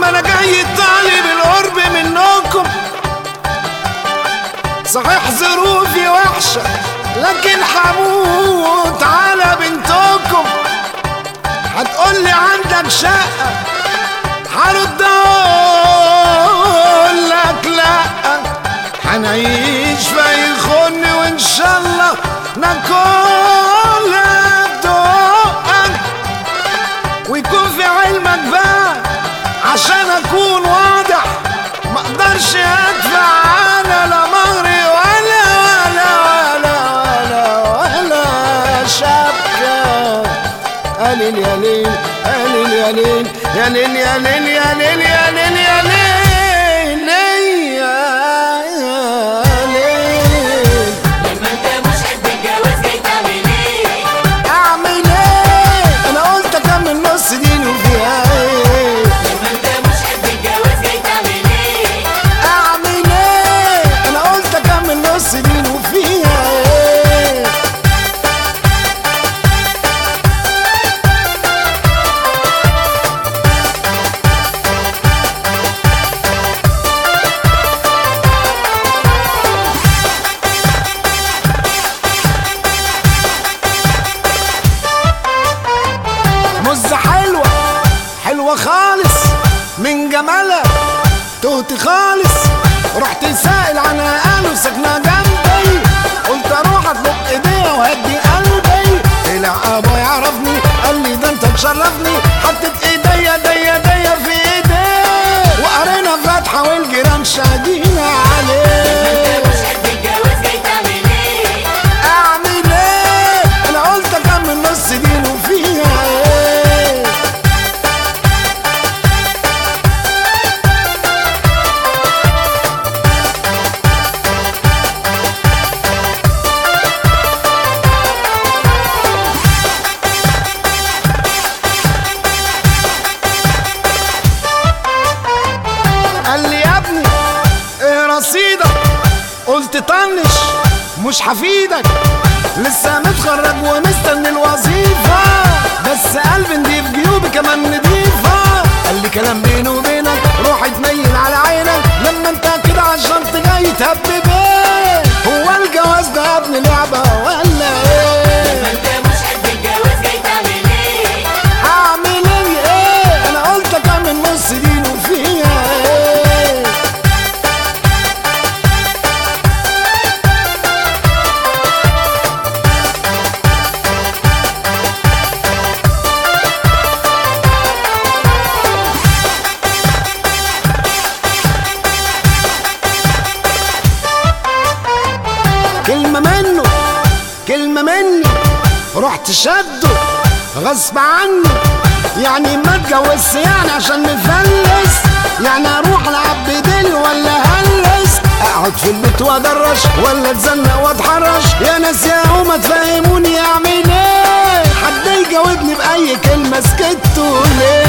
انا جاي طالب القرب منكم. صحيح ظروفي وحشة لكن حموت على بنتكم. هتقولي عندك شقة، هرد اقولك لأ، هنعيش في خن وان شاء الله ناكلها بدقك. ويكون في علمك بقى عشان اكون واضح، مقدرش ادفع انا لا مهري ولا شبكة. قليل يا ليل قليل يا ليل يا ليل يا ليل يا ليل يا ليل يا ليل حلوة خالص من جمالها تهت خالص. رحت سائل عنها قالوا ساكنة جنبي، قلت اروح اطلب ايديها وهدي قلبي. طلع ابويا يعرفني قال لي ده انت تشرفني، حطيت ايديا ديا في ايديه وقرينا فاتحة والجيران شاهدين عليه. اعمل ايه انا قلت اكمل نص دين وفيها قلت طنش مش حفيدك، لسه متخرج ومستني الوظيفة، بس قلبي نضيف جيوبي كمان نضيفة. قال لي كلام بيني وبينك روح اتنيل على عينك، لما انت كده عالشنط جاي تهبب ايه؟ هو الجواز ده يا ابني لعبة ولا ايه؟ لما انت مش قد الجواز جاي تعمل ايه؟ هعمل ايه؟ انا قلت اكمل نص دين وفيها ايه؟ كلمة مني رحت شده غصب عني، يعني ما اتجوزش يعني عشان نفلس، يعني اروح العب بديلي ولا هلس، اقعد في البيت وادرش ولا اتزنق واتحرش. يا ناس يا هما تفهموني اعمل ايه؟ حد يجاوبني باي كلمة سكتوا ليه؟